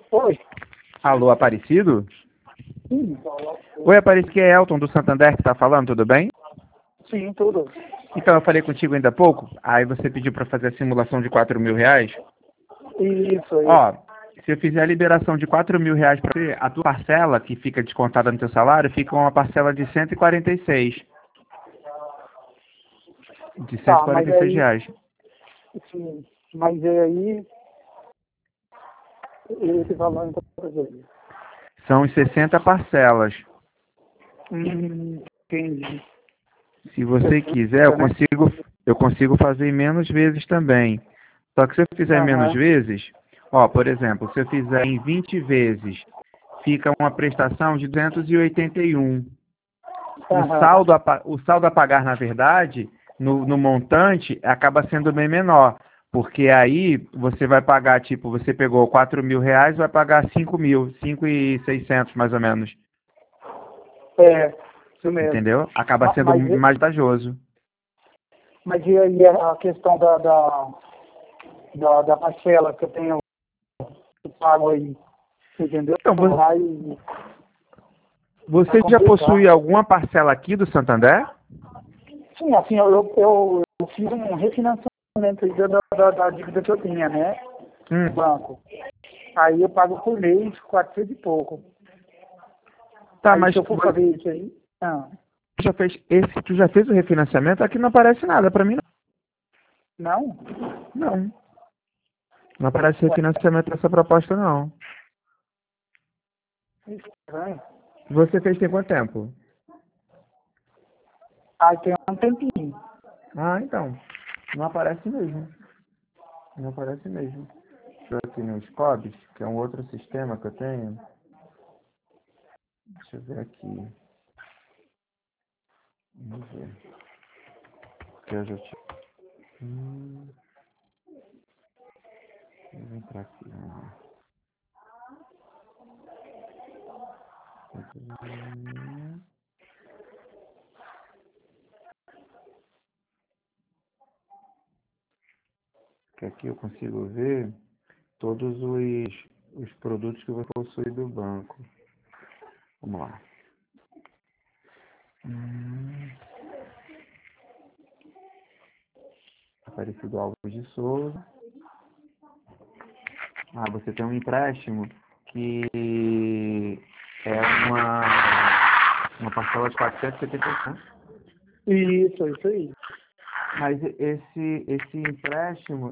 Oi. Alô, Aparecido? Sim. Oi, Aparecido, que é Elton do Santander que tá falando, tudo bem? Sim, tudo. Então, eu falei contigo ainda há pouco, aí você pediu para fazer a simulação de R$ 4.000. Isso aí. Ó, se eu fizer a liberação de R$ 4.000 para você, a tua parcela, que fica descontada no teu salário, fica uma parcela de 146. De cento e Tá, mas quarenta e seis aí, reais. sim, mas aí, esse valor em quantas vezes? São as 60 parcelas. Entendi. Se você quiser, 60, né? eu consigo fazer em menos vezes também. Só que se eu fizer em menos Aham. vezes, ó, por exemplo, se eu fizer em 20 vezes, fica uma prestação de 281. Aham. O saldo a pagar, na verdade, no montante, acaba sendo bem menor. Porque aí você vai pagar, tipo, você pegou R$ 4.000, vai pagar 5.000, 5.600 mais ou menos. É, isso mesmo. Entendeu? Acaba Ma- sendo Mas, mais vantajoso. mas e aí a questão da parcela que eu tenho que pago aí, entendeu? Então, Vai você já complicar. possui alguma parcela aqui do Santander? Sim, assim, eu fiz um refinanciamento aí da dívida que eu tinha, né? No Hum. banco. Aí eu pago por mês 400 e pouco. Tá, Aí mas se eu for fazer isso aí, tu já fez o refinanciamento? Aqui não aparece nada pra mim, não? não. Não. Não aparece Ué, refinanciamento nessa proposta, não. estranho. Você fez tem quanto tempo? Aí tem um tempinho. Ah, então. Não aparece mesmo. Não aparece mesmo. Estou aqui no Scobis, que é um outro sistema que eu tenho. Deixa eu ver aqui. Vamos ver. Porque eu já te... Vou entrar aqui. Que aqui eu consigo ver todos os produtos que você possui do banco. Vamos lá. Aparecido Alves de Souza. Ah, você tem um empréstimo que é uma parcela de 475. Isso aí. Mas esse empréstimo,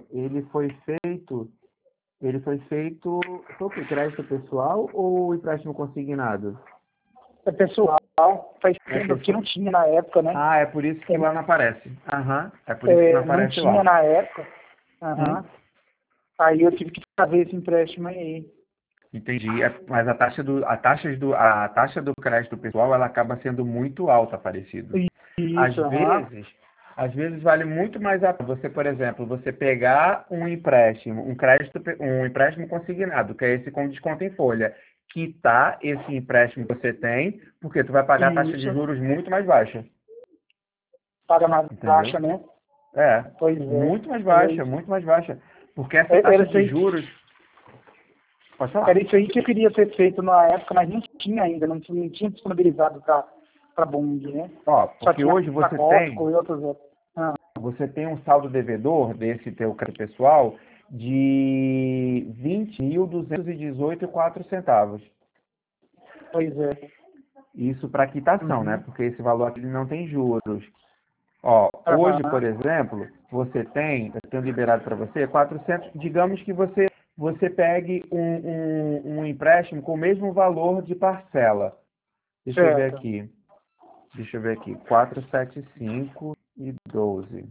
ele foi feito sobre crédito pessoal ou empréstimo consignado? É pessoal, faz É tempo que pessoal. não tinha na época, né? Ah, é por isso que lá não aparece. Aham, é por isso que não Não aparece tinha lá. na época. Hum? Aham. Aí eu tive que fazer esse empréstimo aí. Entendi. Mas a taxa do crédito pessoal, ela acaba sendo muito alta, parecido. Às Isso, aham. vezes, às vezes vale muito mais a pena você, por exemplo, você pegar um empréstimo, um empréstimo consignado, que é esse com desconto em folha, quitar esse empréstimo que você tem, porque tu vai pagar a taxa de Isso. juros muito mais baixa, Paga mais entendeu? baixa, né? É, Pois é. muito mais É baixa, isso. muito mais baixa. Porque essa taxa Era isso de aí, juros, pode era falar. isso aí que eu queria ter feito na época, mas não tinha ainda, não tinha disponibilizado para Bung, né? Ó, Só porque tinha hoje para Costco e outros. Ah, você tem um saldo devedor desse teu crédito pessoal de 20.218,04 centavos. pois é. Isso para quitação, né? Uhum. Porque esse valor aqui ele não tem juros. Ó, hoje, por Aham. exemplo, eu tenho liberado para você 400, digamos que você pegue um empréstimo com o mesmo valor de parcela. Deixa eu ver Certo. aqui. Deixa eu ver aqui. 475 e 12.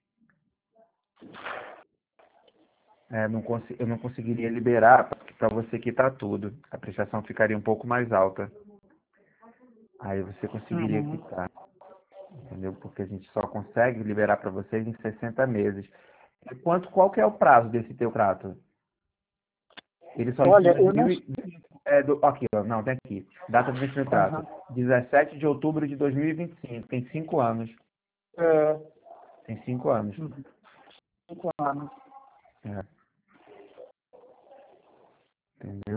Eu não conseguiria liberar para você quitar tudo. A prestação ficaria um pouco mais alta. Aí você conseguiria Uhum. quitar, entendeu? Porque a gente só consegue liberar para vocês em 60 meses. Qual que é o prazo desse teu prato? Ele só vence em Olha, eu não. 2000 aqui, ó, não, tem aqui. Data de vencimento do prato. Aham. 17 de outubro de 2025. Tem 5 anos. É, Tem 5 anos. uhum. 5 anos. É, entendeu?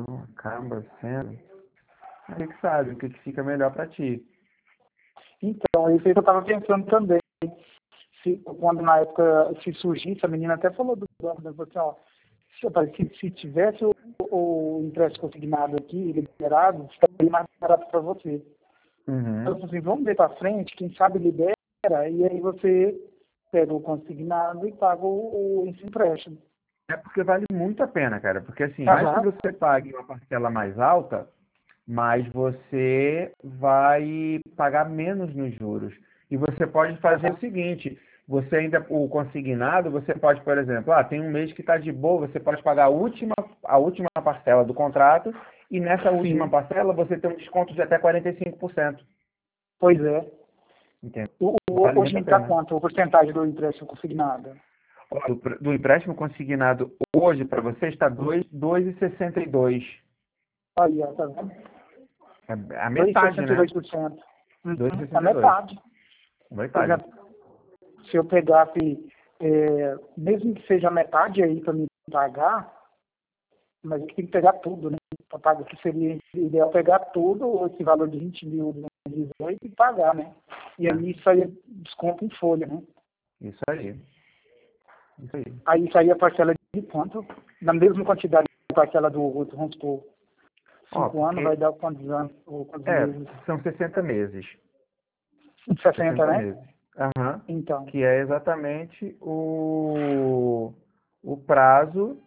acaba sendo. Aí que sabe o que fica melhor para ti. Então, isso aí que eu estava pensando também. Quando na época se surgisse, a menina até falou do banco, né? Falou assim, ó, se tivesse o empréstimo consignado aqui, liberado, estaria mais barato para você. Então, assim, vamos ver para frente, quem sabe libera, e aí você pega o consignado e paga esse empréstimo. É porque vale muito a pena, cara. Porque assim, mais que você pague uma parcela mais alta, mais você vai pagar menos nos juros. E você pode fazer o seguinte, você ainda, o consignado, você pode, por exemplo, tem um mês que está de boa, você pode pagar a última parcela do contrato, e nessa última parcela você tem um desconto de até 45%. Pois é. Entende? Hoje está quanto a porcentagem do empréstimo consignado? Do empréstimo consignado hoje para você está 2,62. Aí, ó, tá vendo? É a metade, né? 2,62%. 2,62. A metade. Metade. Por exemplo, se eu pegasse, mesmo que seja a metade aí para me pagar, mas eu tenho que pegar tudo, né? Para pagar, que seria ideal pegar tudo, esse valor de 20 mil de 2018 e pagar, né? E aí isso aí é desconto em folha, né? Isso aí. Aí isso aí a parcela de quanto? Na mesma quantidade da parcela do outro, vamos supor. 5 anos vai dar quantos anos? Ou quantos meses? São 60 meses. 60, né? Meses. Então. Que é exatamente o prazo,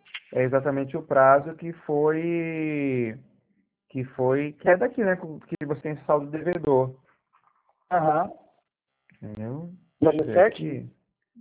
que é daqui, né? Que você tem saldo devedor. Entendeu? Já é certo?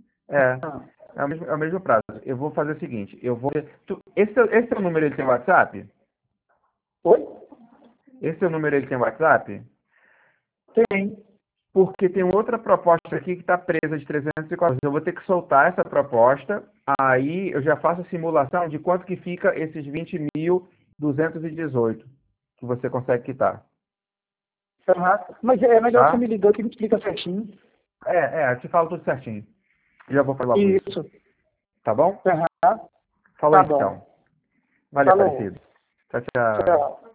É o mesmo prazo. Eu vou fazer o seguinte, esse teu número, ele tem WhatsApp? Oi? Esse teu número, ele tem WhatsApp? Tem. Porque tem outra proposta aqui que está presa de 340. Eu vou ter que soltar essa proposta, aí eu já faço a simulação de quanto que fica esses 20.218 que você consegue quitar. Mas é melhor você me ligar que me explica certinho. Eu te falo tudo certinho. Já vou falar isso. Tá bom? Uhum. Falou Tá então. bom. Valeu, Falou. Aparecido. Tchau, tchau. Tchau.